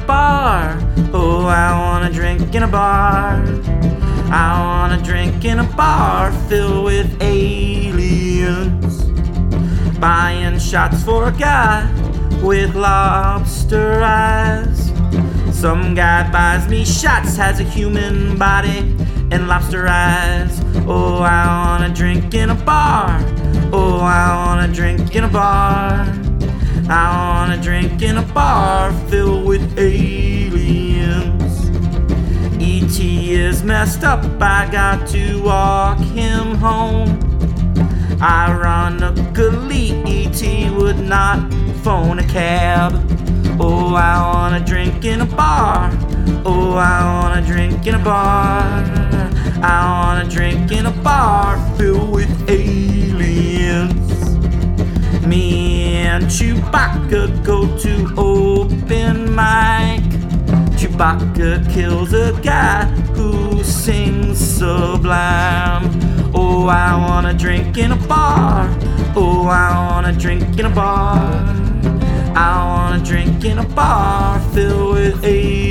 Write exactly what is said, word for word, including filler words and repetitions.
bar. Oh, I wanna drink in a bar. I wanna drink in a bar filled with aliens, buying shots for a guy with lobster eyes. Some guy buys me shots, has a human body and lobster eyes. Oh, I wanna drink in a bar. Oh, I wanna drink in a bar. I wanna drink in a bar filled with aliens. E T is messed up, I got to walk him home. Ironically, E T would not phone a cab. Oh, I wanna drink in a bar. Oh, I wanna drink in a bar. I wanna drink in a bar filled with aliens. Me and Chewbacca go to open mic. Chewbacca kills a guy who sings Sublime. Oh, I wanna drink in a bar. Oh, I wanna drink in a bar. I wanna drink in a bar filled with aliens.